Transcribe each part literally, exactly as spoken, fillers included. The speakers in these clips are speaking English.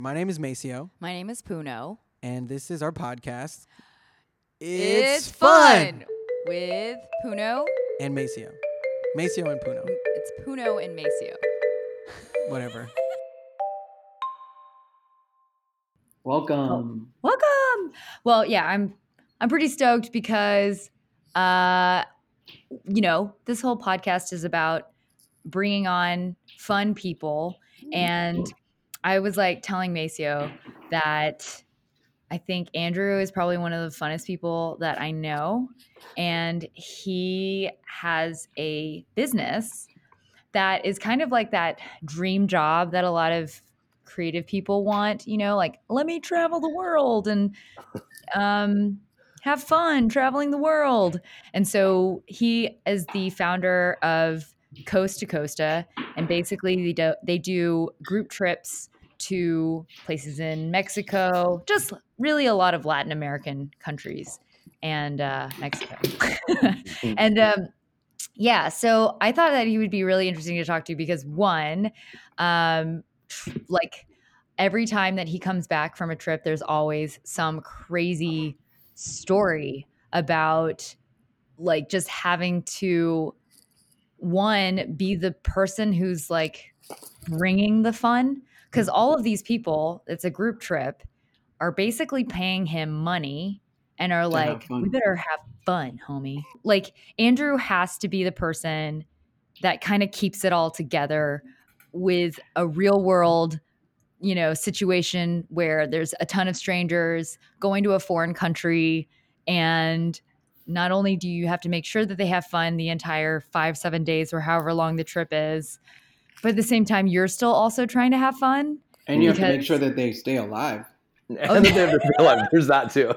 My name is Maceo. My name is Puno. And this is our podcast. It's, it's fun. fun with Puno and Maceo. Maceo and Puno. It's Puno and Maceo. Whatever. Welcome. Oh, welcome. Well, yeah, I'm I'm pretty stoked because uh you know, this whole podcast is about bringing on fun people, and I was like telling Maceo that I think Andrew is probably one of the funnest people that I know, and he has a business that is kind of like that dream job that a lot of creative people want, you know, like, let me travel the world and um, have fun traveling the world. And so he is the founder of Coast to Costa, and basically they do, they do group trips to places in Mexico, just really a lot of Latin American countries and uh, Mexico. and um, yeah, so I thought that he would be really interesting to talk to because one, um, like every time that he comes back from a trip, there's always some crazy story about like just having to, one, be the person who's like bringing the fun. Because all of these people, it's a group trip, are basically paying him money and are like, we better have fun, homie. Like Andrew has to be the person that kind of keeps it all together with a real world, you know, situation where there's a ton of strangers going to a foreign country, and not only do you have to make sure that they have fun the entire five, seven days or however long the trip is, but at the same time, you're still also trying to have fun. And you because... have to make sure that they stay alive. And they have to stay alive. There's that too.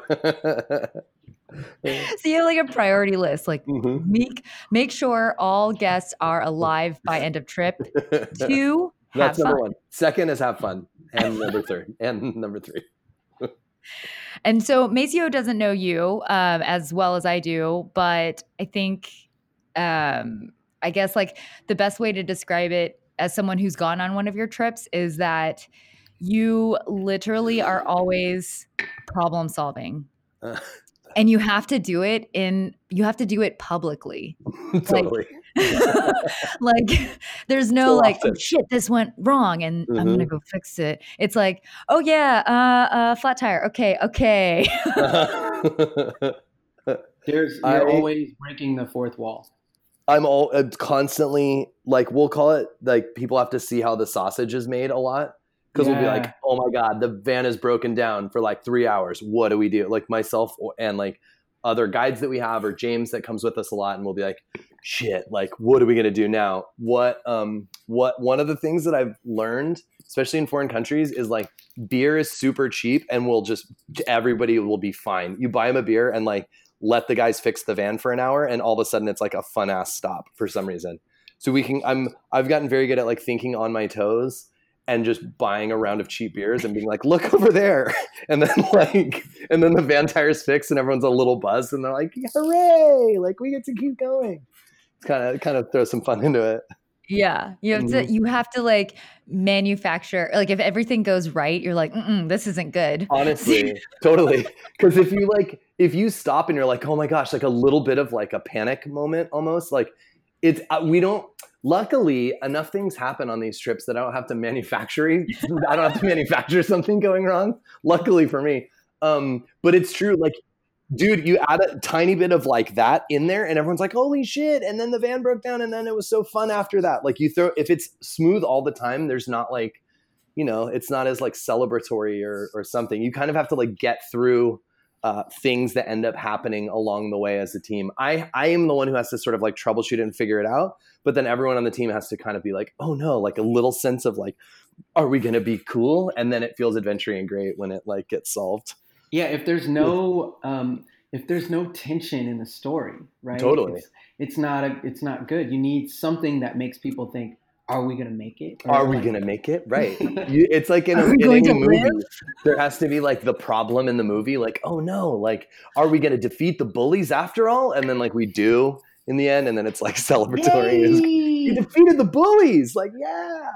So you have like a priority list, like mm-hmm. make make sure all guests are alive by end of trip. Two, That's have number fun. one. Second is have fun. And number third. And number three. And so Maceo doesn't know you um, as well as I do, but I think, um, I guess like the best way to describe it as someone who's gone on one of your trips is that you literally are always problem solving. Uh, and you have to do it in, you have to do it publicly. Totally. Like, like there's no so like, oh, shit, this went wrong and mm-hmm. I'm going to go fix it. It's like, oh yeah, uh, uh, flat tire. Okay. Okay. There's, you're I, always breaking the fourth wall. I'm all uh, constantly like, we'll call it like people have to see how the sausage is made a lot. Because yeah. we'll be like, oh my God, the van is broken down for like three hours. What do we do? Like myself and like other guides that we have, or James that comes with us a lot. And we'll be like, shit, like, what are we going to do now? What, um, what, one of the things that I've learned, especially in foreign countries, is like beer is super cheap and we'll just, everybody will be fine. You buy them a beer and like, let the guys fix the van for an hour. And all of a sudden it's like a fun ass stop for some reason. So we can, I'm, I've gotten very good at like thinking on my toes and just buying a round of cheap beers and being like, look over there. And then like, and then the van tire's fixed and everyone's a little buzzed and they're like, hooray. Like we get to keep going. It's kind of, kind of throw some fun into it. Yeah. You have mm-hmm. to, you have to like manufacture, like if everything goes right, you're like, mm-mm, this isn't good. Honestly, totally. Cause if you like, if you stop and you're like, oh my gosh, like a little bit of like a panic moment almost, like it's, uh, we don't, luckily, enough things happen on these trips that I don't have to manufacture. I don't have to manufacture something going wrong. Luckily for me. Um, but it's true. Like, dude, you add a tiny bit of like that in there and everyone's like, holy shit. And then the van broke down and then it was so fun after that. Like you throw, if it's smooth all the time, there's not like, you know, it's not as like celebratory or, or something. You kind of have to like get through Uh, things that end up happening along the way as a team. I, I am the one who has to sort of like troubleshoot it and figure it out. But then everyone on the team has to kind of be like, oh no, like a little sense of like, are we going to be cool? And then it feels adventuring and great when it like gets solved. Yeah. If there's no, um, if there's no tension in the story, right? Totally. It's, it's not, a, it's not good. You need something that makes people think, are we going to make it? Or are we like, going to make it? Right. You, it's like in, a, in any movie, live? There has to be like the problem in the movie. Like, oh no, like, are we going to defeat the bullies after all? And then like we do in the end. And then it's like celebratory. You defeated the bullies. Like, yeah.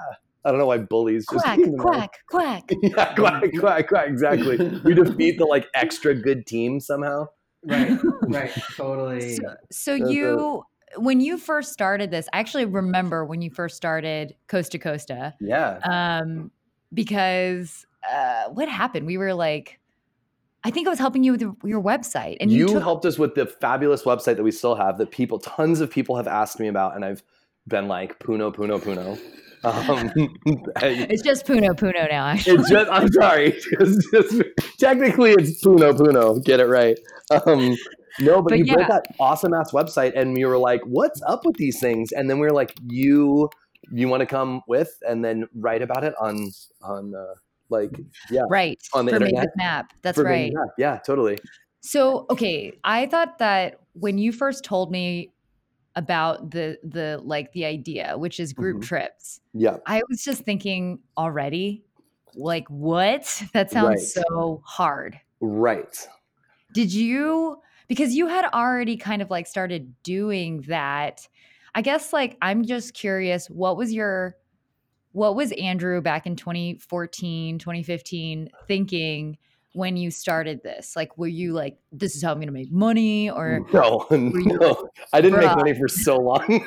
I don't know why bullies just Quack, came to mind. quack, quack. Yeah, quack, quack, quack. Exactly. We defeat the like extra good team somehow. Right, right, totally. So, so That's you, when you first started this, I actually remember when you first started Costa Costa. Yeah. Um, because uh, what happened? We were like, I think I was helping you with your website, and you, you took- helped us with the fabulous website that we still have that people, tons of people have asked me about, and I've been like, Puno, Puno, Puno. Um, It's just Puno Puno now, actually. It's just, I'm sorry. It's just, technically, it's Puno Puno. Get it right. Um, no, but, But you yeah. built that awesome ass website, and we were like, "What's up with these things?" And then we were like, "You, you want to come with, and then write about it on on uh, like yeah, Right. on the For Made internet with Map. That's for right. Made with Map. Yeah, totally. So, okay, I thought that when you first told me about the the like the idea, which is group Mhm. trips, Yeah, I was just thinking already, like, what? That sounds Right. so hard. right. Did you, because you had already kind of like started doing that. I guess like I'm just curious, what was your what was Andrew back in twenty fourteen, twenty fifteen thinking when you started this? Like, were you like, this is how I'm going to make money? Or No, were you no, I didn't make bruh. money for so long.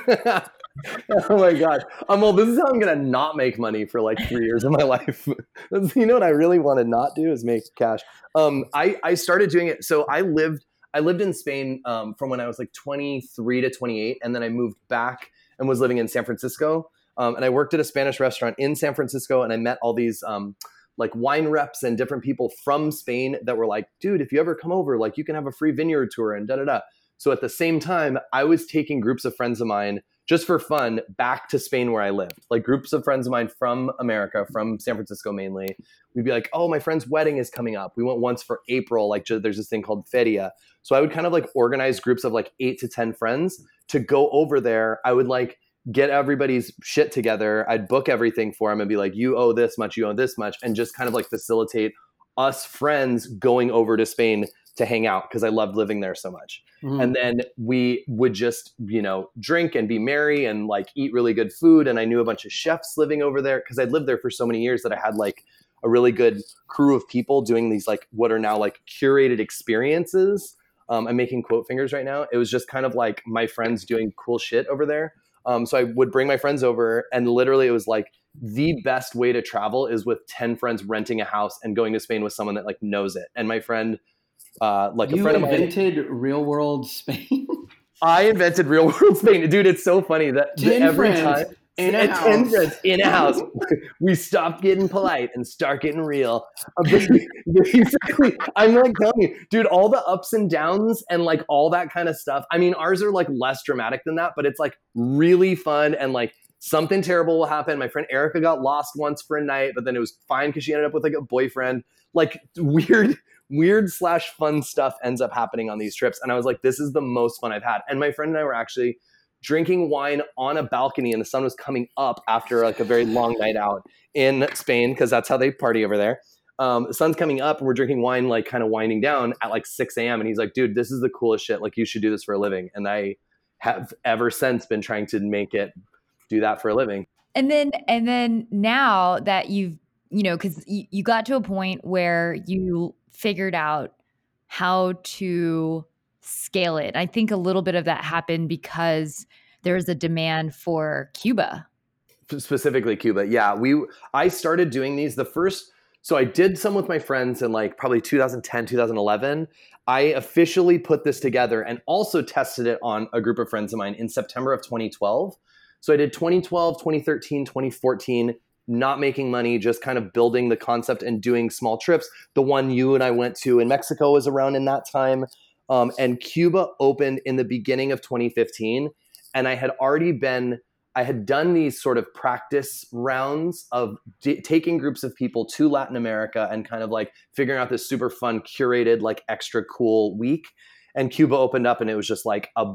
Oh my god! I'm well. This is how I'm gonna not make money for like three years of my life. You know what I really want to not do is make cash. Um, I I started doing it. So I lived I lived in Spain um, from when I was like twenty-three to twenty-eight, and then I moved back and was living in San Francisco. Um, and I worked at a Spanish restaurant in San Francisco, and I met all these um, like wine reps and different people from Spain that were like, dude, if you ever come over, like you can have a free vineyard tour and da da da. So at the same time, I was taking groups of friends of mine just for fun back to Spain where I lived, like groups of friends of mine from America, from San Francisco mainly. We'd be like, oh, my friend's wedding is coming up. We went once for April. Like there's this thing called Feria. So I would kind of like organize groups of like eight to ten friends to go over there. I would like get everybody's shit together. I'd book everything for them and be like, you owe this much, you owe this much, and just kind of like facilitate us friends going over to Spain to hang out because I loved living there so much. Mhm. And then we would just, you know, drink and be merry and like eat really good food. And I knew a bunch of chefs living over there because I'd lived there for so many years that I had like a really good crew of people doing these like what are now like curated experiences. Um, I'm making quote fingers right now. It was just kind of like my friends doing cool shit over there. Um, so I would bring my friends over, and literally it was like the best way to travel is with ten friends renting a house and going to Spain with someone that like knows it. And my friend, uh, like you a friend of mine, invented real world Spain. I invented real world Spain. Dude, it's so funny that ten every friends time in a at house. ten friends in a house, we stop getting polite and start getting real. Uh, Basically, I'm like telling you, dude, all the ups and downs and like all that kind of stuff. I mean, ours are like less dramatic than that, but it's like really fun and like something terrible will happen. My friend Erica got lost once for a night, but then it was fine because she ended up with like a boyfriend. Like weird, weird slash fun stuff ends up happening on these trips. And I was like, this is the most fun I've had. And my friend and I were actually drinking wine on a balcony and the sun was coming up after like a very long night out in Spain because that's how they party over there. Um, the sun's coming up and we're drinking wine, like kind of winding down at like six a.m. And he's like, dude, this is the coolest shit. Like you should do this for a living. And I have ever since been trying to make it do that for a living. And then, and then now that you've, you know, because you, you got to a point where you figured out how to scale it. I think a little bit of that happened because there's a demand for Cuba. Specifically Cuba. Yeah. We, I started doing these the first, so I did some with my friends in like probably two thousand ten, two thousand eleven. I officially put this together and also tested it on a group of friends of mine in September of twenty twelve. So I did twenty twelve, twenty thirteen, twenty fourteen, not making money, just kind of building the concept and doing small trips. The one you and I went to in Mexico was around in that time. Um, and Cuba opened in the beginning of twenty fifteen. And I had already been, I had done these sort of practice rounds of d- taking groups of people to Latin America and kind of like figuring out this super fun, curated, like extra cool week. And Cuba opened up and it was just like a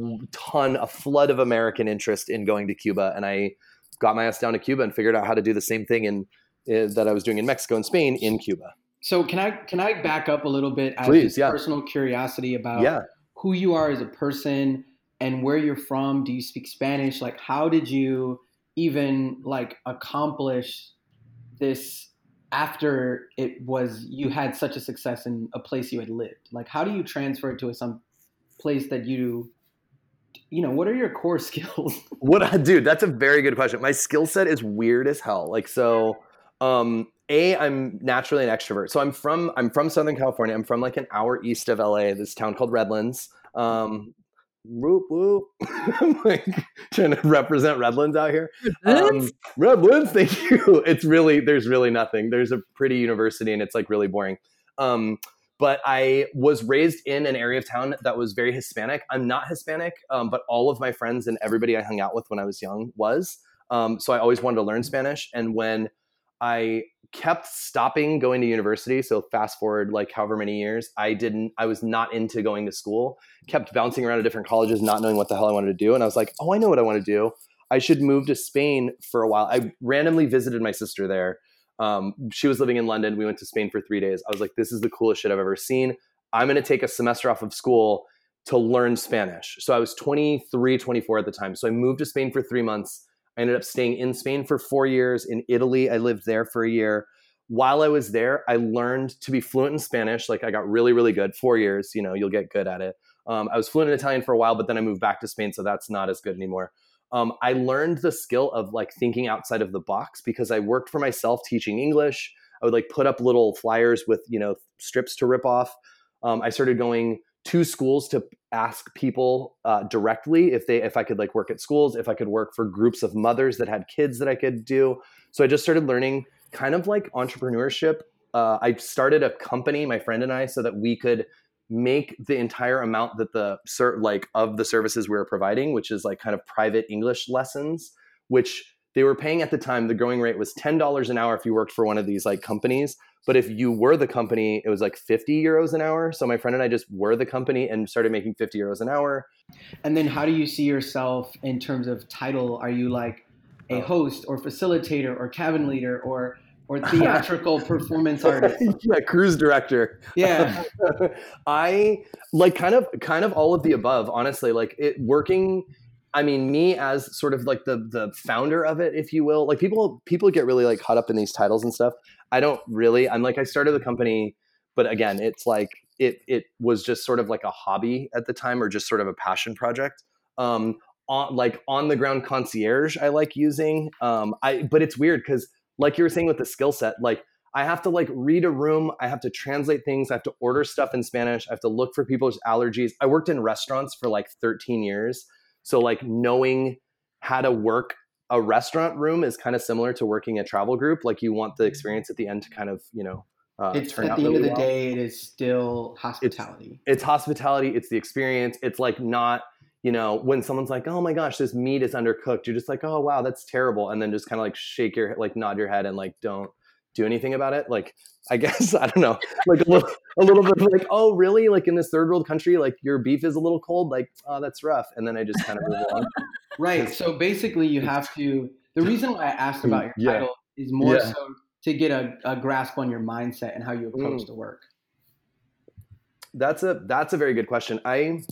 ton, a flood of American interest in going to Cuba. And I got my ass down to Cuba and figured out how to do the same thing in, uh, that I was doing in Mexico and Spain in Cuba. So can I can I back up a little bit as Please, just yeah. personal curiosity about Yeah. who you are as a person and where you're from? Do you speak Spanish? Like, how did you even like accomplish this after it was you had such a success in a place you had lived? Like, how do you transfer it to some place that you, you know, what are your core skills? What I dude, that's a very good question. My skill set is weird as hell. Like, so, um, A, I'm naturally an extrovert. So I'm from, I'm from Southern California. I'm from like an hour east of L A, this town called Redlands. Um, whoop, whoop. I'm like trying to represent Redlands out here. Um, Redlands, thank you. It's really, there's really nothing. There's a pretty university and it's like really boring. Um, but I was raised in an area of town that was very Hispanic. I'm not Hispanic, um, but all of my friends and everybody I hung out with when I was young was. Um, so I always wanted to learn Spanish. And when I kept stopping going to university, so fast forward like however many years, I didn't, I was not into going to school, kept bouncing around to different colleges, not knowing what the hell I wanted to do. And I was like, oh, I know what I want to do. I should move to Spain for a while. I randomly visited my sister there. Um, she was living in London. We went to Spain for three days. I was like, this is the coolest shit I've ever seen. I'm going to take a semester off of school to learn Spanish. So I was twenty-three, twenty-four at the time. So I moved to Spain for three months. I ended up staying in Spain for four years. In Italy, I lived there for a year. While I was there, I learned to be fluent in Spanish. Like I got really, really good. Four years, you know, you'll get good at it. Um, I was fluent in Italian for a while, but then I moved back to Spain, so that's not as good anymore. Um, I learned the skill of like thinking outside of the box because I worked for myself teaching English. I would like put up little flyers with, you know, strips to rip off. Um, I started going to schools to ask people uh, directly if they, if I could like work at schools, if I could work for groups of mothers that had kids that I could do. So I just started learning kind of like entrepreneurship. Uh, I started a company, my friend and I, so that we could make the entire amount that the like of the services we were providing, which is like kind of private English lessons, which they were paying at the time. The going rate was ten dollars an hour if you worked for one of these like companies. But if you were the company, it was like fifty euros an hour. So my friend and I just were the company and started making fifty euros an hour. And then how do you see yourself in terms of title? Are you like a host or facilitator or cabin leader or or theatrical performance artist? Yeah, cruise director. Yeah. I like kind of kind of all of the above, honestly. Like it working, I mean, me as sort of like the the founder of it, if you will. Like people people get really like caught up in these titles and stuff. I don't really. I'm like I started the company, but again, it's like it it was just sort of like a hobby at the time or just sort of a passion project. Um on like on the ground concierge I like using. Um I but it's weird because like you were saying with the skill set, like I have to like read a room. I have to translate things. I have to order stuff in Spanish. I have to look for people's allergies. I worked in restaurants for like thirteen years. So like knowing how to work a restaurant room is kind of similar to working a travel group. Like you want the experience at the end to kind of, you know, uh, it's turn at out the end really of the well. day, it is still hospitality. It's, it's hospitality. It's the experience. It's like not, you know, when someone's like, oh my gosh, this meat is undercooked. You're just like, oh, wow, that's terrible. And then just kind of like shake your, like nod your head and like, don't do anything about it. Like, I guess, I don't know, like a little, a little bit like, oh, really? Like in this third world country, like your beef is a little cold. Like, oh, that's rough. And then I just kind of move on. Right. So basically you have to, the reason why I asked about your Yeah. title is more Yeah. so to get a, a grasp on your mindset and how you approach Mm. the work. That's a, that's a very good question. I,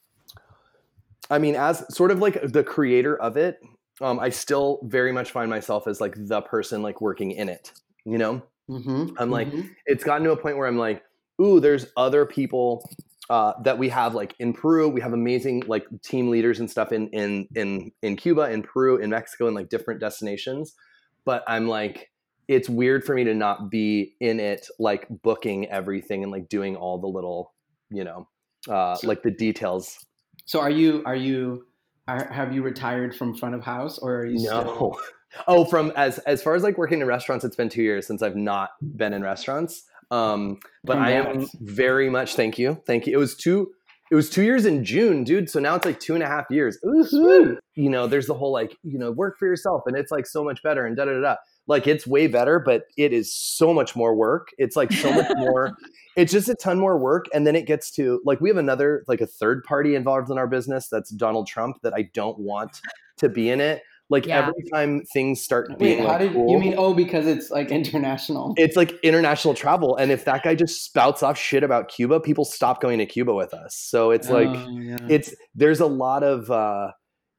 I mean, as sort of like the creator of it, um, I still very much find myself as like the person like working in it, you know? Mm-hmm. I'm like, mm-hmm. it's gotten to a point where I'm like, ooh, there's other people uh, that we have like in Peru. We have amazing like team leaders and stuff in, in, in, in Cuba, in Peru, in Mexico, and like different destinations. But I'm like, it's weird for me to not be in it, like booking everything and like doing all the little, you know, uh, like the details. So are you, are you, are, have you retired from front of house or are you No. still? Oh, from as as far as like working in restaurants, it's been two years since I've not been in restaurants. Um, but I am Congrats. very much thank you, thank you. It was two, it was two years in June, dude. So now it's like two and a half years. Ooh, you know, there's the whole like you know work for yourself, and it's like so much better, and da da da da. Like it's way better, but it is so much more work. It's like so much more. It's just a ton more work, and then it gets to like we have another like a third party involved in our business. That's Donald Trump. That I don't want to be in it. Like Yeah. every time things start Wait, being how like, did cool, you mean? Oh, because it's like international. it's like international travel. And if that guy just spouts off shit about Cuba, people stop going to Cuba with us. So it's like, Oh, yeah. it's, there's a lot of, uh,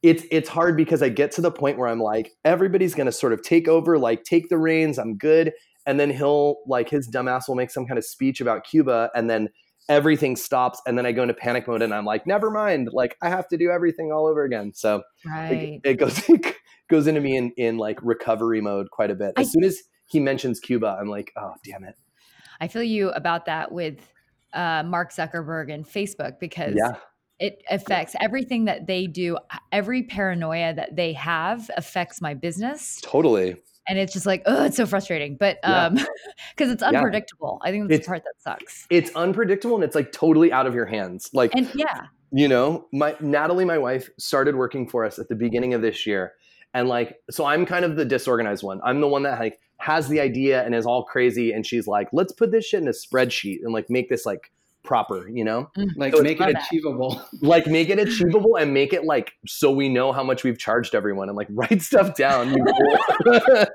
it's it's hard because I get to the point where I'm like, everybody's gonna sort of take over, like take the reins, I'm good. And then he'll like his dumbass will make some kind of speech about Cuba, and then everything stops, and then I go into panic mode, and I'm like, never mind, like I have to do everything all over again. So Right. it, it goes it goes into me in in like recovery mode quite a bit. As I- soon as he mentions Cuba, I'm like, oh damn it. I feel you about that with uh, Mark Zuckerberg and Facebook, because Yeah. it affects everything that they do. Every paranoia that they have affects my business. Totally. And it's just like, oh, it's so frustrating. But Yeah. um, because it's Yeah. unpredictable. I think that's It's- the part that sucks. It's unpredictable and it's like totally out of your hands. Like, And yeah, you know, my Natalie, my wife, started working for us at the beginning of this year. And like, so I'm kind of the disorganized one. I'm the one that like has the idea and is all crazy. And she's like, let's put this shit in a spreadsheet and like make this like proper, you know? Like So it's make it love that. achievable. Like make it achievable and make it like so we know how much we've charged everyone and like write stuff down. you fool.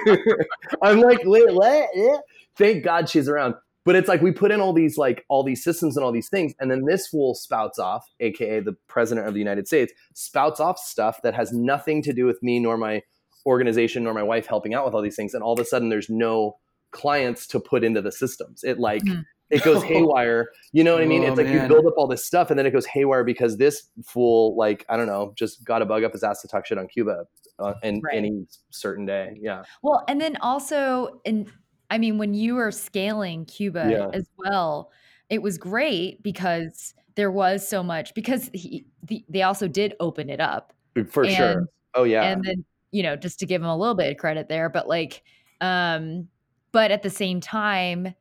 I'm like, wait, what? Yeah. Thank God she's around. But it's like we put in all these like all these systems and all these things, and then this fool spouts off, aka the president of the United States, spouts off stuff that has nothing to do with me nor my organization nor my wife helping out with all these things, and all of a sudden there's no clients to put into the systems. It like Mhm. it goes haywire. You know what I mean? Oh, It's like you man. build up all this stuff and then it goes haywire because this fool, like, I don't know, just got a bug up his ass to talk shit on Cuba uh, in Right. any certain day. Yeah. well, and then also, and I mean, when you were scaling Cuba Yeah. as well, it was great because there was so much, because he, the, they also did open it up. For And- sure. Oh, yeah. And then, you know, just to give him a little bit of credit there, but like, um, but at the same time,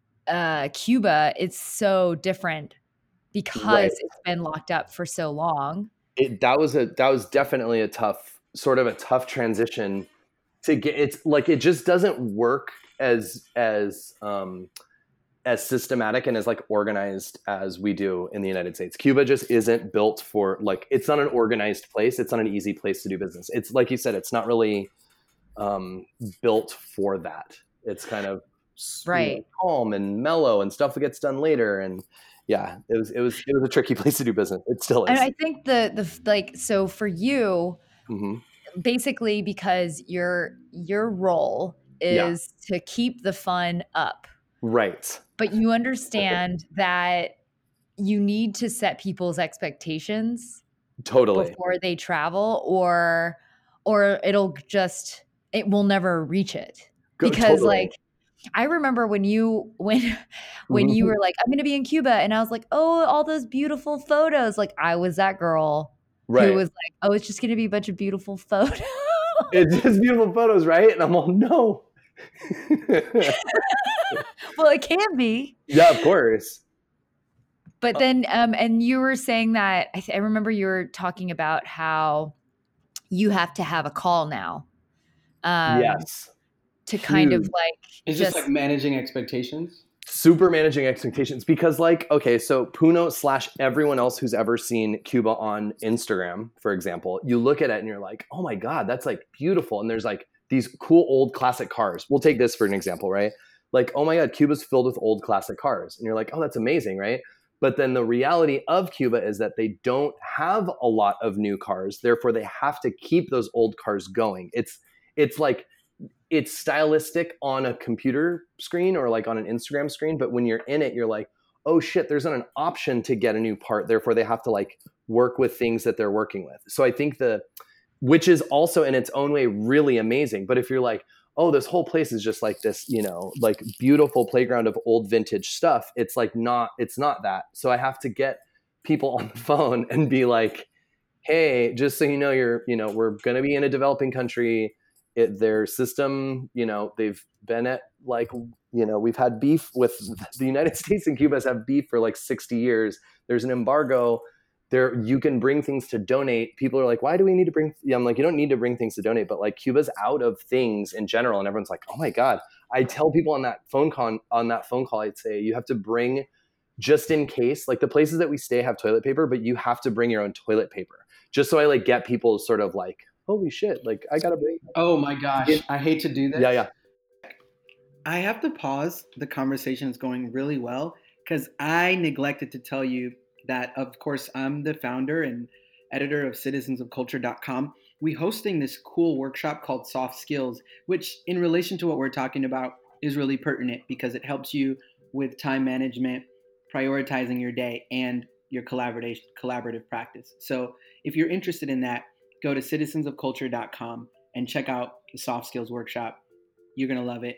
uh, Cuba is so different because Right. it's been locked up for so long. it, that was a that was definitely a tough sort of a tough transition to get. It's like it just doesn't work as as um as systematic and as like organized as we do in the United States. Cuba just isn't built for like it's not an organized place. It's not an easy place to do business. It's like you said, it's not really um built for that. It's kind of you know, Right. calm and mellow and stuff that gets done later. And yeah, it was it was it was a tricky place to do business. It still is. And I think the the f- like so for you, hmm basically because your your role Yeah. is to keep the fun up, Right. but you understand that you need to set people's expectations Totally. before they travel, or or it'll just it will never reach it. Go- Because totally. like I remember when you when when Mhm. you were like, I'm gonna be in Cuba, and I was like, oh, all those beautiful photos. Like I was that girl right. who was like, oh, it's just gonna be a bunch of beautiful photos. It's just beautiful photos, right? And I'm all, no. Well, it can be. Yeah, of course. But then, um, and you were saying that I, th- I remember you were talking about how you have to have a call now, um, Yes. to kind of Huge. like It's just just like managing expectations. Super managing expectations because like, okay, so Puno slash everyone else who's ever seen Cuba on Instagram, for example, you look at it and you're like, oh my God, that's like beautiful. And there's like these cool old classic cars. We'll take this for an example, right? Like, oh my God, Cuba's filled with old classic cars. And you're like, oh, that's amazing, right? But then the reality of Cuba is that they don't have a lot of new cars. Therefore, they have to keep those old cars going. It's it's like it's stylistic on a computer screen or like on an Instagram screen, but when you're in it, you're like, oh shit, there's not an option to get a new part. Therefore, they have to like work with things that they're working with. So I think the, which is also in its own way really amazing. But if you're like, oh, this whole place is just like this, you know, like beautiful playground of old vintage stuff, it's like not, it's not that. So I have to get people on the phone and be like, hey, just so you know, you're, you know, we're going to be in a developing country. It, their system, you know, they've been at like, you know, we've had beef with the United States and Cuba have beef for like sixty years. There's an embargo there. You can bring things to donate. People are like, why do we need to bring? Yeah, I'm like, you don't need to bring things to donate, but like Cuba's out of things in general. And everyone's like, oh my God. I tell people on that phone con on that phone call, I'd say you have to bring just in case, like the places that we stay have toilet paper, but you have to bring your own toilet paper. Just so I like get people sort of like, holy shit, like I gotta bring. Oh my gosh, I hate to do this. Yeah, yeah. I have to pause. The conversation is going really well because I neglected to tell you that, of course, I'm the founder and editor of citizens of culture dot com. We hosting this cool workshop called Soft Skills, which in relation to what we're talking about is really pertinent because it helps you with time management, prioritizing your day, and your collaboration collaborative practice. So if you're interested in that, go to citizens of culture dot com and check out the Soft Skills workshop. You're going to love it.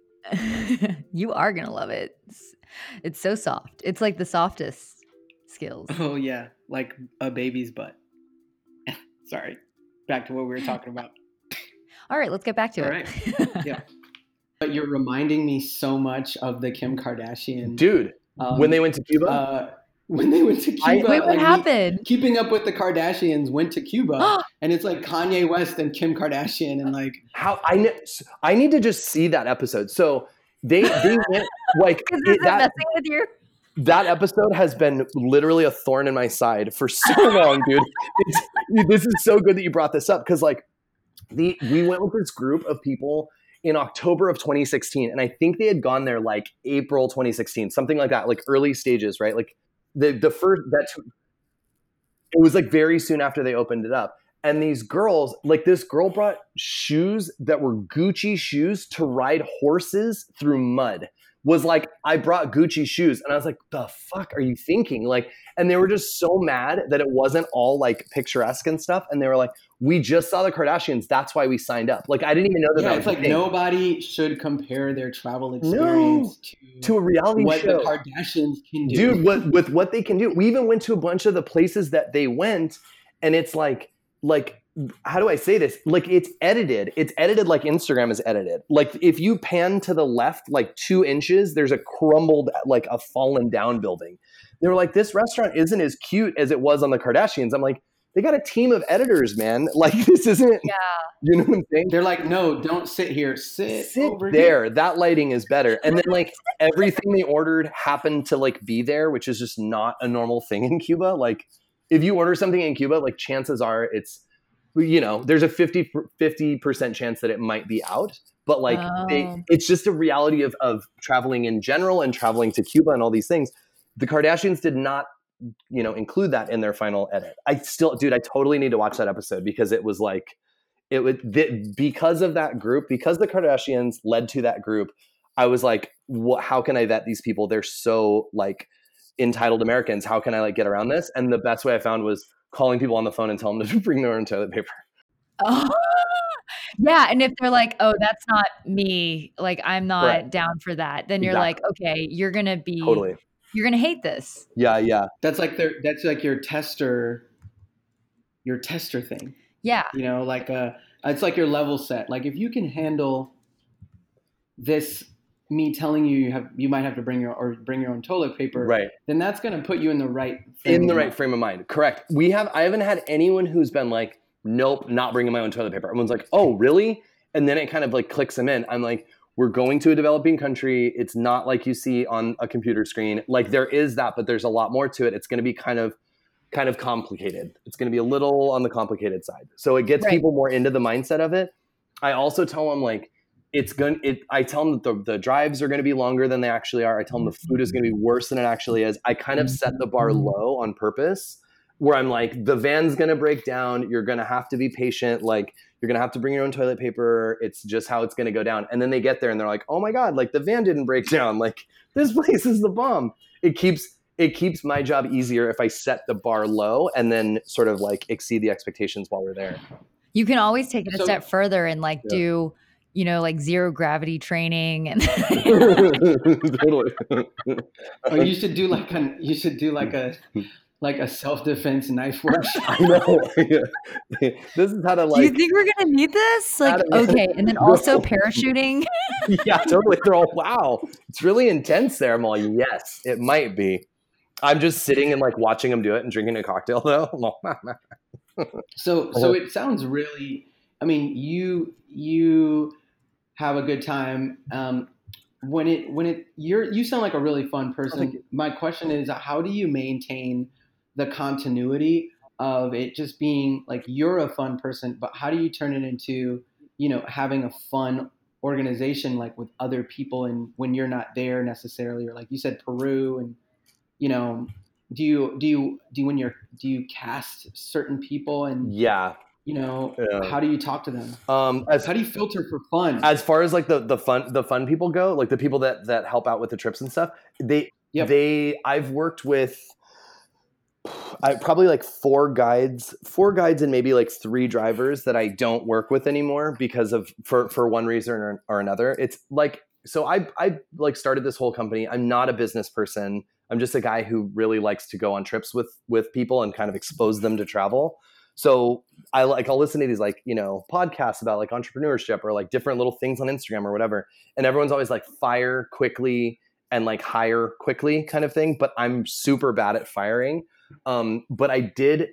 You are going to love it. It's, it's so soft. It's like the softest skills. Oh, yeah. Like a baby's butt. Sorry. Back to what we were talking about. All right, let's get back to All it. right. Yeah. But you're reminding me so much of the Kim Kardashian. Dude, um, when they went to Cuba? Uh, when they went to Cuba. I- Wait, what like, we- happened? Keeping Up with the Kardashians went to Cuba. And it's like Kanye West and Kim Kardashian and like. How I ne- I need to just see that episode. So they they went like Is it- this that messing with you? that episode has been literally a thorn in my side for so long, dude. It's, this is so good that you brought this up because like the we went with this group of people in October of twenty sixteen, and I think they had gone there like April twenty sixteen, something like that, like early stages, right? Like the the first that it was like very soon after they opened it up. And these girls, like this girl brought shoes that were Gucci shoes to ride horses through mud. Was like, I brought Gucci shoes. And I was like, the fuck are you thinking? Like, and they were just so mad that it wasn't all like picturesque and stuff. And they were like, we just saw the Kardashians. That's why we signed up. Like, I didn't even know that. Yeah, that it's was like a thing. nobody should compare their travel experience to, To a reality what show. the Kardashians can do. Dude, what, with what they can do. We even went to a bunch of the places that they went. And it's like, like, how do I say this? Like it's edited. It's edited like Instagram is edited. Like if you pan to the left like two inches, there's a crumbled, like a fallen down building. They were like, this restaurant isn't as cute as it was on the Kardashians. I'm like, they got a team of editors, man. Like this isn't, Yeah. you know what I'm saying? They're like, no, don't sit here. Sit, Sit over there. here. That lighting is better. And then like everything they ordered happened to like be there, which is just not a normal thing in Cuba. Like if you order something in Cuba, like chances are it's, you know, there's a fifty percent chance that it might be out, but like Oh. they, it's just a reality of, of traveling in general and traveling to Cuba and all these things. The Kardashians did not, you know, include that in their final edit. I still, dude, I totally need to watch that episode because it was like, it would, th- because of that group, because the Kardashians led to that group, I was like, what, how can I vet these people? They're so like entitled Americans. How can I like get around this? And the best way I found was calling people on the phone and telling them to bring their own toilet paper. Oh. Yeah, and if they're like, "Oh, that's not me," like I'm not Correct. down for that, then you're Exactly. like, "Okay, you're gonna be, Totally. you're gonna hate this." Yeah, yeah. That's like their, that's like your tester, your tester thing. Yeah, You know, like uh, it's like your level set. Like if you can handle this, me telling you you have, you might have to bring your or bring your own toilet paper. Right. Then that's going to put you in the right frame In the of right mind. frame of mind. Correct. We have, I haven't had anyone who's been like, nope, not bringing my own toilet paper. Everyone's like, oh, really? And then it kind of like clicks them in. I'm like, we're going to a developing country. It's not like you see on a computer screen. Like there is that, but there's a lot more to it. It's going to be kind of, kind of complicated. It's going to be a little on the complicated side. So it gets Right. people more into the mindset of it. I also tell them like, it's going it, I tell them that the, the drives are going to be longer than they actually are. I tell them the food is going to be worse than it actually is. I kind of set the bar low on purpose where I'm like, the van's going to break down. You're going to have to be patient. Like you're going to have to bring your own toilet paper. It's just how it's going to go down. And then they get there and they're like, oh my God, like the van didn't break down. Like this place is the bomb. It keeps, it keeps my job easier if I set the bar low and then sort of like exceed the expectations while we're there. you can always take it a So- step further and like Yeah. do, you know, like zero gravity training and Totally. Oh, you should do like a, you should do like a, like a self-defense knife workshop. I know. Yeah. This is how to Do like. you think we're gonna need this? Like, Adam- okay, and then also parachuting. Yeah, totally. They're all, wow, it's really intense there. I'm all, yes, it might be. I'm just sitting and like watching them do it and drinking a cocktail though. I'm all, So, so it sounds really. I mean, you you have a good time. Um, when it when it you're you sound like a really fun thank person. you. My question is, how do you maintain the continuity of it just being like you're a fun person, but how do you turn it into, you know, having a fun organization like with other people and when you're not there necessarily, or like you said, Peru and, you know, do you do you do you when you're do you cast certain people and Yeah. you know Yeah. how do you talk to them? Um, as How do you filter for fun? as far as like the the fun the fun people go, like the people that that help out with the trips and stuff, they Yep. they I've worked with I probably like four guides, four guides and maybe like three drivers that I don't work with anymore because of for for one reason or, or another. It's like so I I like started this whole company. I'm not a business person. I'm just a guy who really likes to go on trips with with people and kind of expose them to travel. So I like I'll listen to these like, you know, podcasts about like entrepreneurship or like different little things on Instagram or whatever. And everyone's always like fire quickly and like hire quickly kind of thing. But I'm super bad at firing. Um, but I did.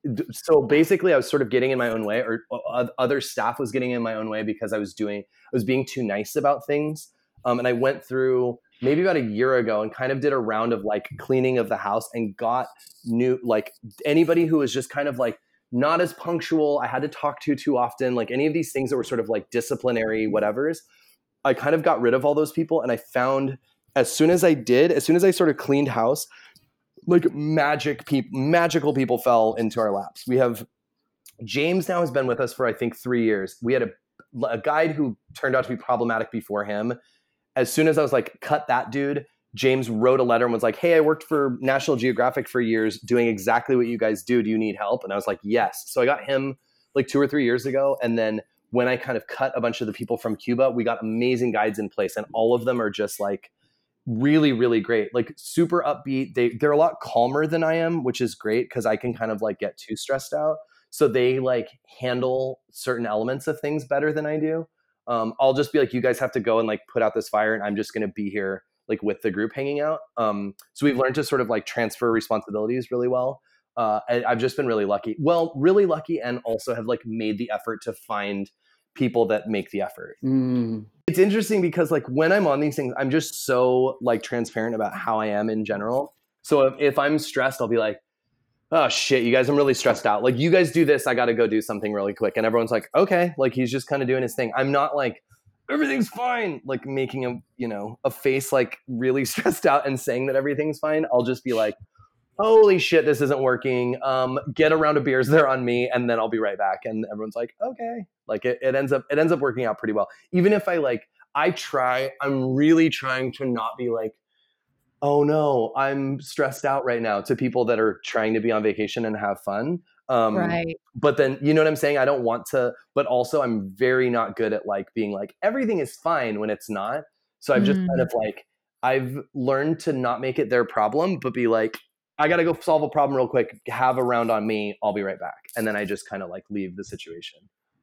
So basically I was sort of getting in my own way, or other staff was getting in my own way because I was doing, I was being too nice about things. Um, and I went through maybe about a year ago and kind of did a round of like cleaning of the house and got new, like anybody who was just kind of like not as punctual, I had to talk to too often, like any of these things that were sort of like disciplinary whatevers. I kind of got rid of all those people. And I found as soon as I did, as soon as I sort of cleaned house, like magic people, magical people fell into our laps. We have James now has been with us for, I think, three years. We had a, a guide who turned out to be problematic before him. As soon as I was like, cut that dude, James wrote a letter and was like, hey, I worked for National Geographic for years doing exactly what you guys do. Do you need help? And I was like, yes. So I got him like two or three years ago. And then when I kind of cut a bunch of the people from Cuba, we got amazing guides in place. And all of them are just like, really, really great, like super upbeat. They, they're a lot calmer than I am, which is great because I can kind of like get too stressed out. So they like handle certain elements of things better than I do. Um, I'll just be like, you guys have to go and like put out this fire and I'm just going to be here like with the group hanging out. Um, so we've learned to sort of like transfer responsibilities really well. Uh, I, I've just been really lucky. Well, really lucky, and also have like made the effort to find people that make the effort. Mm. It's interesting because like when I'm on these things, I'm just so like transparent about how I am in general. So if, if I'm stressed, I'll be like, oh shit, you guys, I'm really stressed out. Like you guys do this, I got to go do something really quick. And everyone's like, okay, like he's just kind of doing his thing. I'm not like, everything's fine, like making a, you know, a face like really stressed out and saying that everything's fine. I'll just be like, holy shit, this isn't working. Um, get a round of beers there on me, and then I'll be right back. And everyone's like, okay. Like it, it ends up, it ends up working out pretty well. Even if I like, I try, I'm really trying to not be like, oh no, I'm stressed out right now, to people that are trying to be on vacation and have fun. Um, Right. But then, you know what I'm saying? I don't want to, but also I'm very not good at like being like, everything is fine when it's not. So I've just Mm. kind of like, I've learned to not make it their problem, but be like, I got to go solve a problem real quick, have a round on me, I'll be right back. And then I just kind of like leave the situation.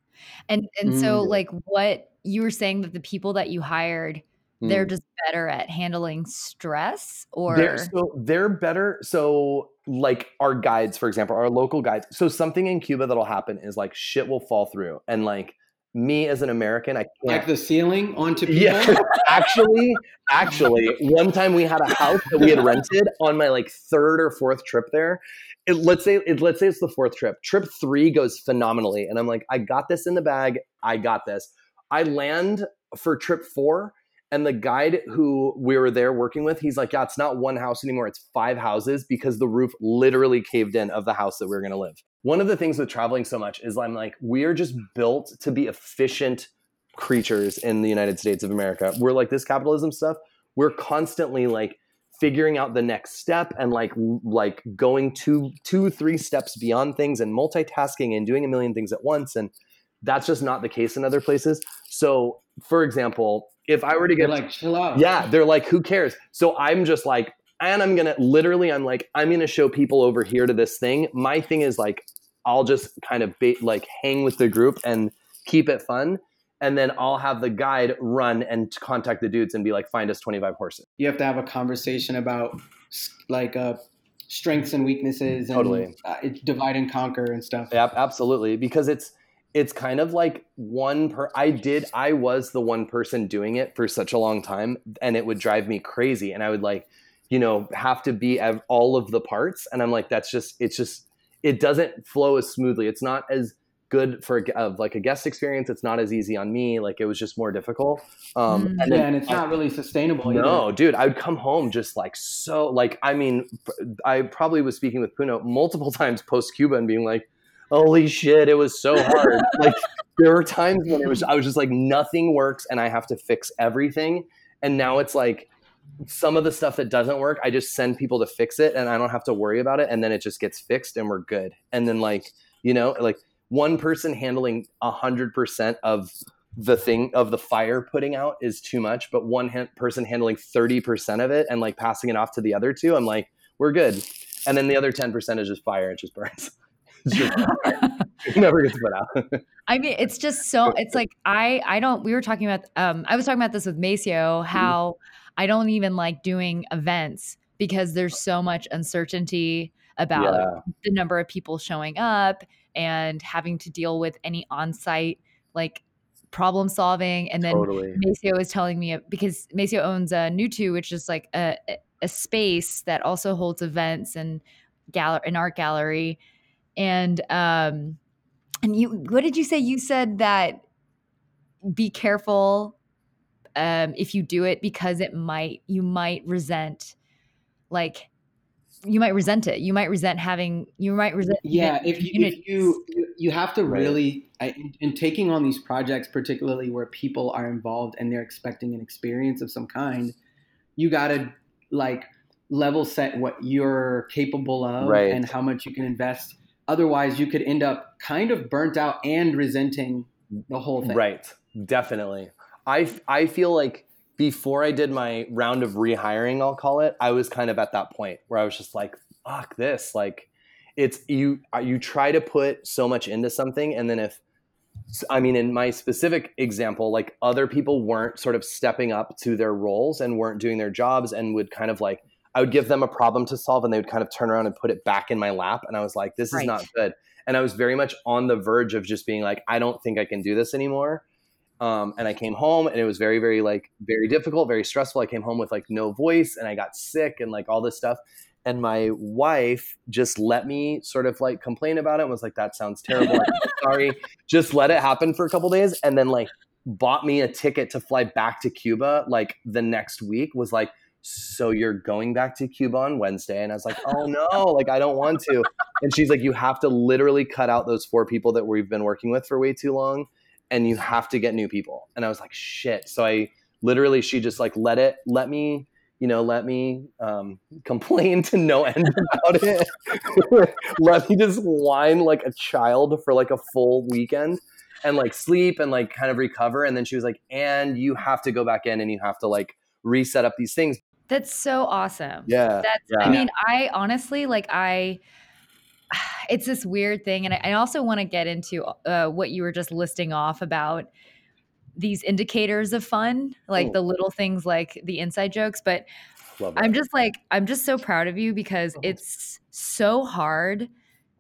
And and so Mm. like what you were saying, that the people that you hired, they're Mm. just better at handling stress, They're, or so they're better. So like our guides, for example, our local guides. So something in Cuba that'll happen is like shit will fall through. And like me as an American, I can't. Like the ceiling onto people? Yeah, actually, actually, one time we had a house that we had rented on my like third or fourth trip there. It, let's say it, let's say it's the fourth trip. Trip three goes phenomenally, and I'm like, I got this in the bag. I got this. I land for trip four, and the guide who we were there working with, he's like, yeah, it's not one house anymore. It's five houses because the roof literally caved in of the house that we were going to live. One of the things with traveling so much is I'm like, we're just built to be efficient creatures in the United States of America. We're like this capitalism stuff. We're constantly like figuring out the next step and like like going two, two, three steps beyond things and multitasking and doing a million things at once. And that's just not the case in other places. So, for example, if I were to get They're like, chill out. yeah, they're like, who cares? So I'm just like, and I'm gonna literally, I'm like, I'm gonna show people over here to this thing. My thing is like, I'll just kind of ba- like hang with the group and keep it fun. And then I'll have the guide run and contact the dudes and be like, find us twenty-five horses. You have to have a conversation about like uh, strengths and weaknesses and Totally. uh, divide and conquer and stuff. Yeah, absolutely. Because it's, it's kind of like one per I did, I was the one person doing it for such a long time, and it would drive me crazy. And I would like, you know, have to be ev- all of the parts. And I'm like, that's just, it's just, it doesn't flow as smoothly. It's not as good for uh, like a guest experience. It's not as easy on me. Like it was just more difficult. Um, Mm. and then Yeah, and it's not really sustainable no, either. dude, I would come home just like so like, I mean, I probably was speaking with Puno multiple times post Cuba and being like, holy shit, it was so hard. Like there were times when it was, I was just like, nothing works and I have to fix everything. And now it's like some of the stuff that doesn't work, I just send people to fix it and I don't have to worry about it. And then it just gets fixed and we're good. And then like, you know, like one person handling a hundred percent of the thing of the fire putting out is too much, but one ha- person handling thirty percent of it and like passing it off to the other two, I'm like, we're good. And then the other ten percent is just fire. It just burns. It's just fire. It never gets put out. I mean, it's just so, it's like, I, I don't, we were talking about, um, I was talking about this with Maceo, how I don't even like doing events because there's so much uncertainty about Yeah. the number of people showing up and having to deal with any on-site like problem solving. And then Totally. Maceo is telling me, because Maceo owns a Nutu, which is like a, a space that also holds events and gal- an art gallery. And, um, and you, what did you say? You said that be careful um, if you do it because it might, you might resent, like, you might resent it. You might resent having, you might resent. Yeah, if you, if you you have to Right. really, I, in, in taking on these projects, particularly where people are involved and they're expecting an experience of some kind, you got to like level set what you're capable of Right. and how much you can invest. Otherwise, you could end up kind of burnt out and resenting the whole thing. Right. Definitely. I, I feel like before I did my round of rehiring, I'll call it, I was kind of at that point where I was just like, fuck this. Like it's, you, you try to put so much into something. And then if, I mean, in my specific example, like other people weren't sort of stepping up to their roles and weren't doing their jobs and would kind of like, I would give them a problem to solve and they would kind of turn around and put it back in my lap. And I was like, this is Right. not good. And I was very much on the verge of just being like, I don't think I can do this anymore. Um, and I came home and it was very, very like very difficult, very stressful. I came home with like no voice and I got sick and like all this stuff. And my wife just let me sort of like complain about it and was like, that sounds terrible. I'm sorry. Just let it happen for a couple days. And then like bought me a ticket to fly back to Cuba like the next week. Was like, so you're going back to Cuba on Wednesday? And I was like, oh no, like I don't want to. And she's like, you have to literally cut out those four people that we've been working with for way too long. And you have to get new people. And I was like, shit. So I literally, she just like, let it, let me, you know, let me um, complain to no end about it. Let me just whine like a child for like a full weekend and like sleep and like kind of recover. And then she was like, and you have to go back in and you have to like reset up these things. That's so awesome. Yeah. That's, yeah. I mean, I honestly, like I, it's this weird thing. And I, I also want to get into uh, what you were just listing off about these indicators of fun, like Oh. the little things like the inside jokes. But Love that. I'm just like, I'm just so proud of you because it's so hard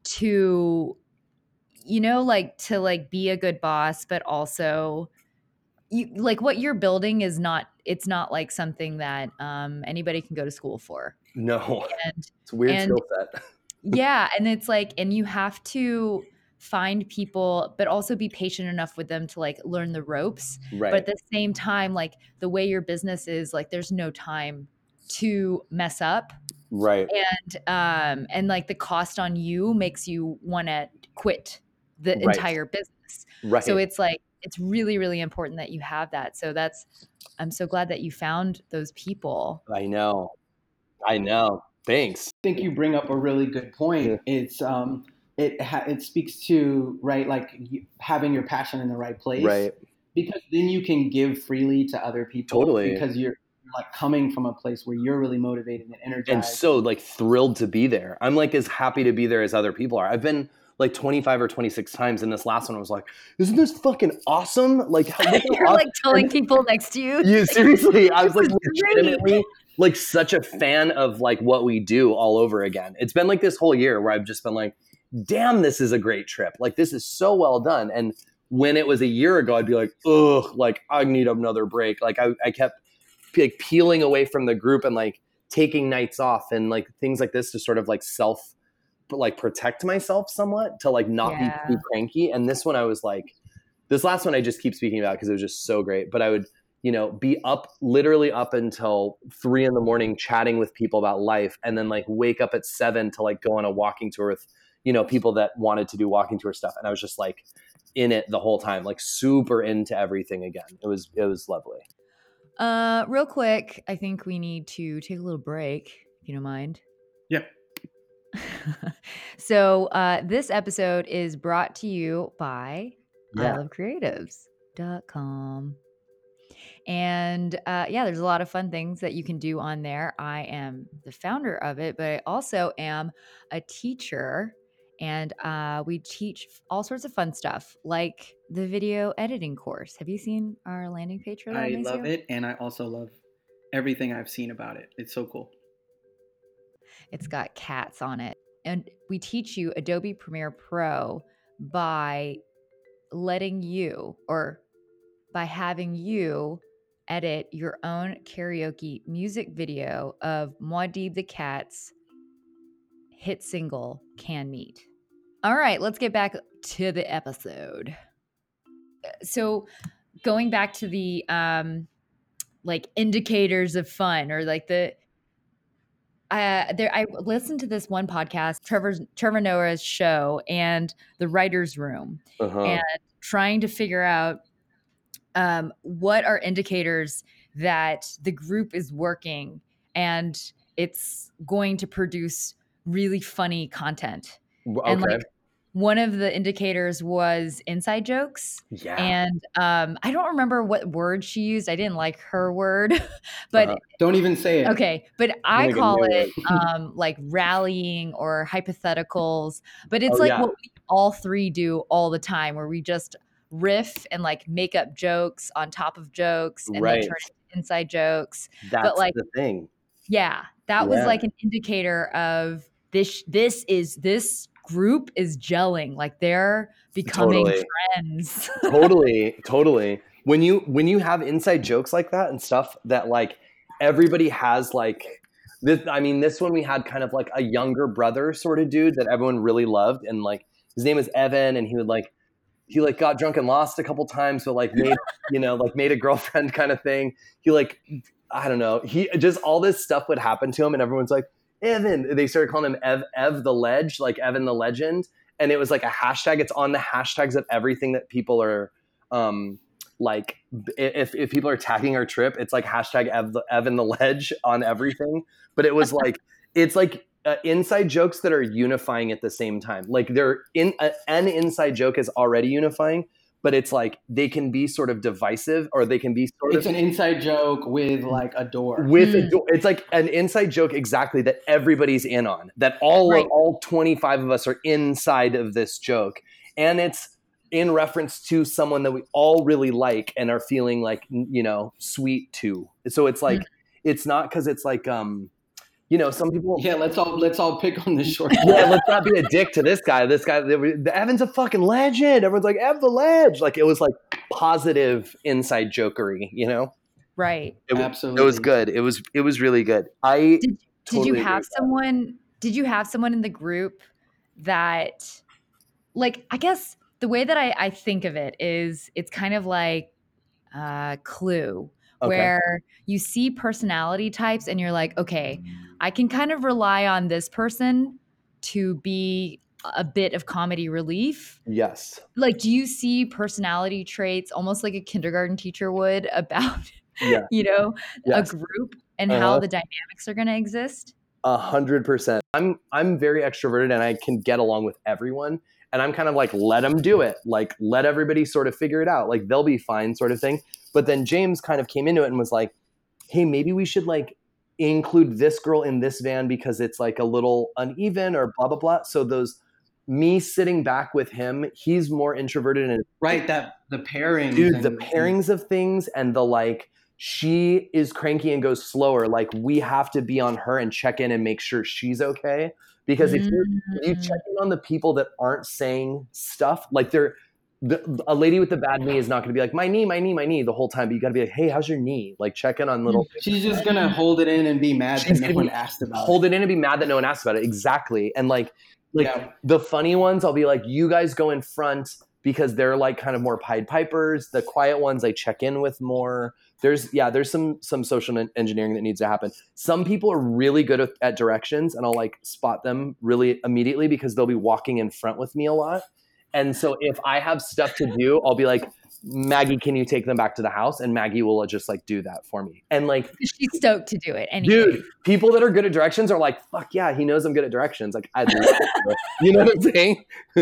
to, you know, like to like be a good boss, but also you like what you're building is not, it's not like something that um, anybody can go to school for. No, And it's a weird and- skill set. yeah. And it's like, and you have to find people, but also be patient enough with them to like learn the ropes. Right. But at the same time, like the way your business is, like there's no time to mess up. right. And um and like the cost on you makes you want to quit the Right. entire business. Right. So it's like it's really, really important that you have that. So that's I'm so glad that you found those people. I know. I know. Thanks. I think you bring up a really good point. Yeah. It's um, it ha- it speaks to right like you, having your passion in the right place, Right. because then you can give freely to other people. Totally. Because you're like coming from a place where you're really motivated and energized. And so like thrilled to be there. I'm like as happy to be there as other people are. I've been like twenty-five or twenty-six times, and this last one I was like, isn't this fucking awesome? Like how, look how You're awesome- like telling people next to you. Yeah, seriously, I was like This is great. legitimately like such a fan of like what we do all over again. It's been like this whole year where I've just been like, damn, this is a great trip. Like this is so well done. And when it was a year ago, I'd be like, ugh, like I need another break. Like I, I kept like peeling away from the group and like taking nights off and like things like this to sort of like self like protect myself somewhat to like not Yeah. be too cranky. And this one I was like, this last one I just keep speaking about because it was just so great. But I would, you know, be up literally up until three in the morning chatting with people about life, and then like wake up at seven to like go on a walking tour with, you know, people that wanted to do walking tour stuff. And I was just like in it the whole time, like super into everything again. It was, it was lovely. Uh, real quick, I think we need to take a little break, if you don't mind. Yep. So uh, this episode is brought to you by Yeah. I love creatives dot com. And uh, yeah, there's a lot of fun things that you can do on there. I am the founder of it, but I also am a teacher. And uh, we teach all sorts of fun stuff, like the video editing course. Have you seen our landing page for that? I Maceo? love it, and I also love everything I've seen about it. It's so cool. It's got cats on it. And we teach you Adobe Premiere Pro by letting you, or by having you edit your own karaoke music video of Muad'Dib the Cat's hit single, Can Meet. All right, let's get back to the episode. So going back to the um, like indicators of fun, or like the Uh, there, I listened to this one podcast, Trevor's, Trevor Noah's show, and the writer's room, Uh-huh. and trying to figure out um, what are indicators that the group is working and it's going to produce really funny content. Okay. And like one of the indicators was inside jokes. yeah. And um, I don't remember what word she used. I didn't like her word, but Uh-huh. Don't even say it. okay, but I Make a call new it um, like rallying or hypotheticals. But it's Oh, like yeah. what we all three do all the time, where we just riff and like make up jokes on top of jokes, and Right. they turn into inside jokes. That's like- the thing. Yeah, that was Yeah. like an indicator of this. This is this group is gelling, like they're becoming Totally. friends. totally totally when you when you have inside jokes like that and stuff that like everybody has, like this, I mean, this one we had kind of like a younger brother sort of dude that everyone really loved, and like his name was Evan, and he would like he like got drunk and lost a couple times, but like made you know like made a girlfriend kind of thing. He like I don't know, he just all this stuff would happen to him, and everyone's like, Evan. They started calling him Ev Ev the Ledge, like Evan the Legend. And it was like a hashtag. It's on the hashtags of everything that people are um, like. If, if people are tagging our trip, it's like hashtag Ev the, Evan the Ledge on everything. But it was like, it's like uh, inside jokes that are unifying at the same time. Like they're in uh, an inside joke is already unifying, but it's like they can be sort of divisive, or they can be sort It's of an inside joke with like a door. with a Mm. door. It's like an inside joke exactly that everybody's in on, that all Right. all twenty-five of us are inside of this joke, and it's in reference to someone that we all really like and are feeling like, you know, sweet to. So it's like it's not because it's like um you know, some people Yeah, let's all let's all pick on the short. yeah, let's not be a dick to this guy. This guy, the Evan's a fucking legend. Everyone's like, Ev the Ledge. Like, it was like positive inside jokery, you know? Right. It, was- Absolutely. It was good. It was, it was really good. I Did, did totally you agree have with that. someone did you have someone in the group that, like, I guess the way that I, I think of it is it's kind of like uh Clue, Okay. where you see personality types and you're like, okay, I can kind of rely on this person to be a bit of comedy relief. Yes. Like, do you see personality traits almost like a kindergarten teacher would about Yeah. you know, Yes. a group and how Uh-huh. the dynamics are going to exist? A hundred percent. I'm I'm very extroverted, and I can get along with everyone. And I'm kind of like, let them do it. Like, let everybody sort of figure it out. Like, they'll be fine, sort of thing. But then James kind of came into it and was like, hey, maybe we should like include this girl in this van because it's like a little uneven or blah, blah, blah. So those me sitting back with him, he's more introverted, and Right, that the pairing. dude, the pairings of things and the like, she is cranky and goes slower. Like, we have to be on her and check in and make sure she's okay. Because if you if you Mm. check in on the people that aren't saying stuff, like they're the, a lady with the bad knee is not going to be like, my knee, my knee, my knee the whole time. But you got to be like, hey, how's your knee? Like, check in on little. She's just gonna hold it in and be mad She's that no gonna one be- asked about Hold it in and be mad that no one asked about it. Exactly. And like, Like Yeah. the funny ones, I'll be like, you guys go in front because they're like kind of more Pied Pipers. The quiet ones I check in with more. There's yeah, there's some some social engineering that needs to happen. Some people are really good at, at directions, and I'll like spot them really immediately because they'll be walking in front with me a lot. And so if I have stuff to do, I'll be like, Maggie, can you take them back to the house? And Maggie will just like do that for me. And like, She's stoked to do it anyway. dude, people that are good at directions are like, fuck yeah, he knows I'm good at directions. Like, I love it. You know what I'm saying?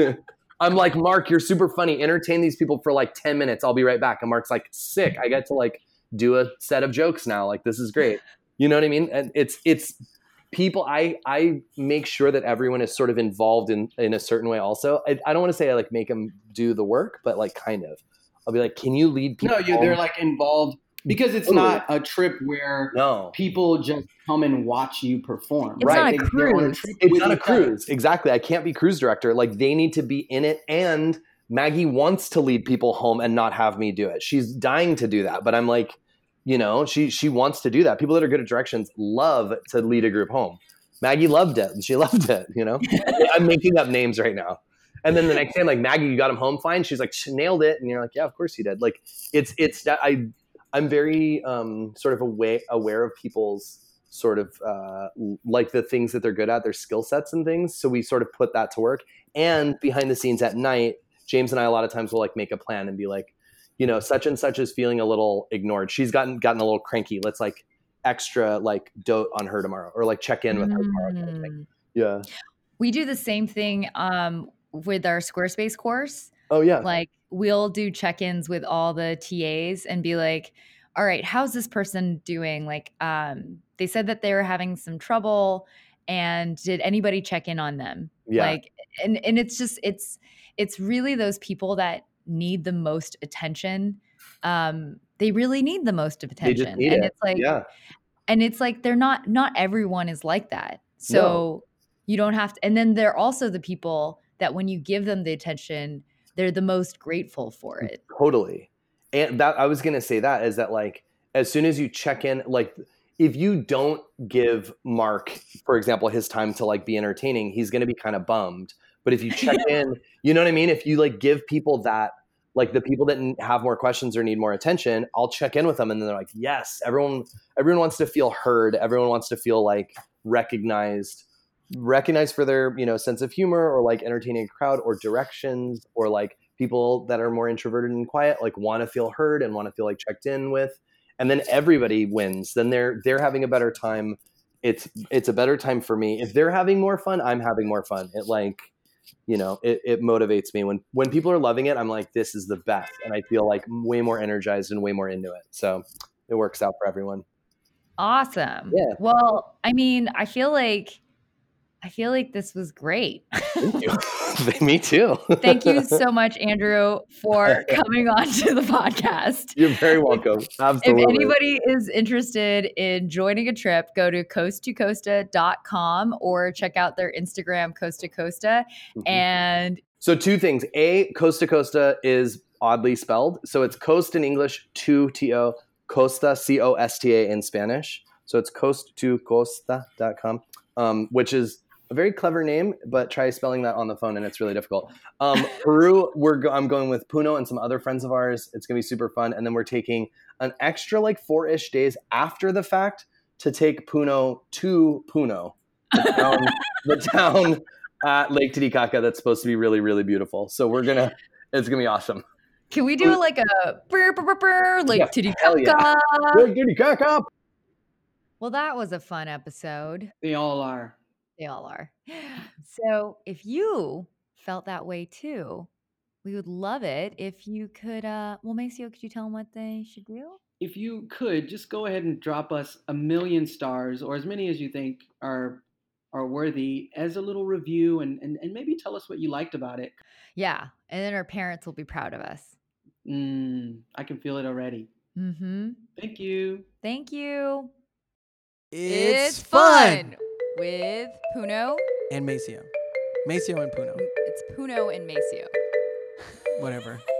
I'm like, Mark, you're super funny. Entertain these people for like ten minutes. I'll be right back. And Mark's like, sick. I get to like do a set of jokes now. Like, this is great. You know what I mean? And it's, it's people, I, I make sure that everyone is sort of involved in, in a certain way also. I, I don't want to say I like make them do the work, but like kind of. I'll be like, can you lead people? No, you, home? they're like involved because it's Totally. not a trip where No. people just come and watch you perform. It's right? not a They- they're on cruise. trip It's with not a each other. cruise. Exactly. I can't be cruise director. Like they need to be in it. And Maggie wants to lead people home and not have me do it. She's dying to do that. But I'm like, you know, she she wants to do that. People that are good at directions love to lead a group home. Maggie loved it. She loved it, you know? I'm making up names right now. And then the next day, I'm like, Maggie, you got him home fine? She's like, she nailed it. And you're like, yeah, of course you did. Like, it's, it's, I, I'm very um, sort of aware, aware of people's sort of uh, like the things that they're good at, their skill sets and things. So we sort of put that to work. And behind the scenes at night, James and I, a lot of times will like make a plan and be like, you know, such and such is feeling a little ignored. She's gotten, gotten a little cranky. Let's like extra like dote on her tomorrow or like check in with her tomorrow. Kind of thing. Yeah. We do the same thing um, with our Squarespace course. Oh yeah. Like we'll do check-ins with all the T As and be like, all right, how's this person doing? Like um, they said that they were having some trouble and did anybody check in on them? Yeah. Like, and, and it's just, it's, it's really those people that need the most attention. Um, they really need the most of They just attention. need And it. it's like, Yeah. and it's like, they're not, not everyone is like that. So No. you don't have to, and then they're also the people that when you give them the attention, they're the most grateful for it. Totally. And that I was going to say that is that like, as soon as you check in, like if you don't give Mark, for example, his time to like be entertaining, he's going to be kind of bummed. But if you check in, you know what I mean? If you like give people that, like the people that n- have more questions or need more attention, I'll check in with them. And then they're like, yes, everyone, everyone wants to feel heard. Everyone wants to feel like recognized, recognized for their, you know, sense of humor or like entertaining a crowd or directions or like people that are more introverted and quiet, like want to feel heard and want to feel like checked in with. And then everybody wins. Then they're, they're having a better time. It's, it's a better time for me. If they're having more fun, I'm having more fun. It like, you know, it, it motivates me when, when people are loving it. I'm like, this is the best. And I feel like way more energized and way more into it. So it works out for everyone. Awesome. Yeah. Well, I mean, I feel like, I feel like this was great. Thank you. Me too. Thank you so much, Andrew, for coming on to the podcast. You're very welcome. Absolutely. If anybody is interested in joining a trip, go to coast to costa dot com or check out their Instagram, Costa Costa. Mhm. And So two things. A, Costa Costa is oddly spelled. So it's coast in English, to T O, Costa, C O S T A in Spanish. So it's coast to costa dot com, um, which is a very clever name, but try spelling that on the phone and it's really difficult. Um, Peru, we're go- I'm going with Puno and some other friends of ours. It's going to be super fun. And then we're taking an extra like four-ish days after the fact to take Puno to Puno, the town, the town at Lake Titicaca that's supposed to be really, really beautiful. So we're going to, it's going to be awesome. can we do like a brr, brr, brr, brr, like Yeah, Titicaca? hell yeah. Lake Titicaca! Well, that was a fun episode. They all are. They all are. So if you felt that way too, we would love it if you could, uh, well, Maceo, could you tell them what they should do? If you could just go ahead and drop us a million stars or as many as you think are are worthy as a little review and, and, and maybe tell us what you liked about it. Yeah. And then our parents will be proud of us. Mm, I can feel it already. Mm-hmm. Thank you. Thank you. It's, fun. with Puno. And Maceo. Maceo and Puno. It's Puno and Maceo. Whatever.